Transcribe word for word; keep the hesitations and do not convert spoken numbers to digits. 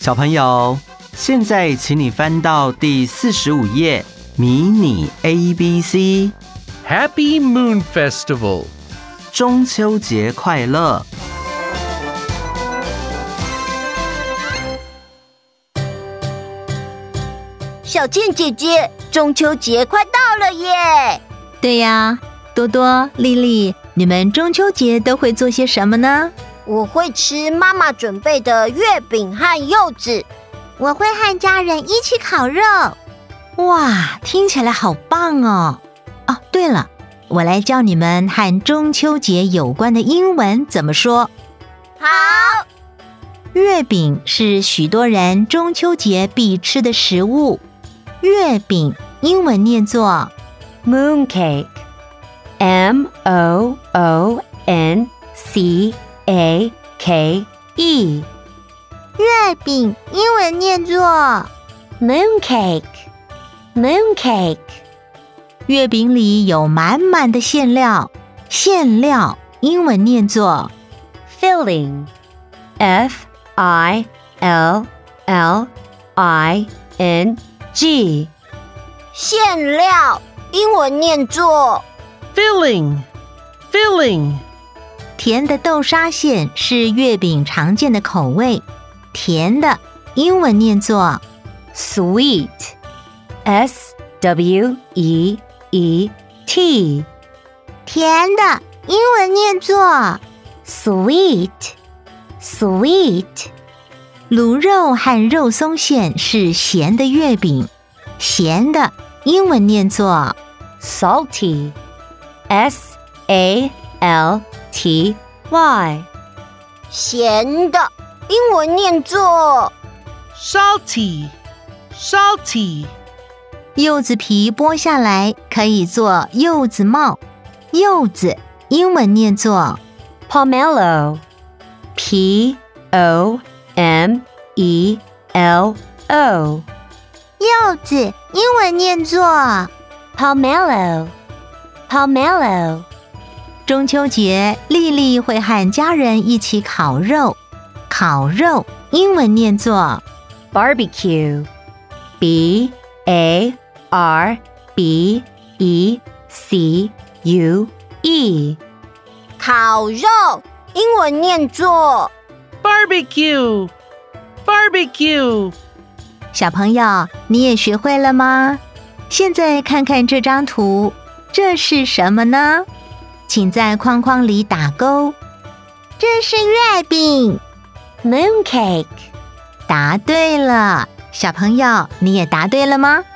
小朋友，现在请你翻到第四十五页，迷你 A B C。Happy Moon Festival， 中秋节快乐。 小健姐姐，中秋节快到了耶！ 对呀，多多、丽丽，你们中秋节都会做些什么呢？ 我会吃妈妈准备的月饼和柚子， 我会和家人一起烤肉。 哇，听起来好棒哦！哦，对了，我来教你们和中秋节有关的英文怎么说。 好。 月饼是许多人中秋节必吃的食物。月饼英文念作 mooncake， M O O N C A K E。 月饼英文念作 mooncake， mooncake。 月饼里有满满的馅料，馅料英文念作 filling， F I L L I N G。 馅料英文念作 filling， filling。 甜的豆沙馅是月饼常见的口味，甜的英文念作 sweet， S W E E T。 甜的英文念作 sweet， sweet。 卤肉和肉松馅是咸的月饼，咸的英文念作 salty， S A L T Y。 咸的英文念作 salty， salty。 柚子皮剥下来可以做柚子帽，柚子英文念作 pomelo， P O M E L O。 柚子英文念作 pomelo， pomelo。 中秋节，丽丽会和家人一起烤肉，烤肉英文念作 barbecue， B A R B E C U E。 烤肉英文念作 barbecue， barbecue。 小朋友，你也学会了吗？现在看看这张图，这是什么呢？请在框框里打勾。 这是月饼 mooncake。 答对了，小朋友，你也答对了吗？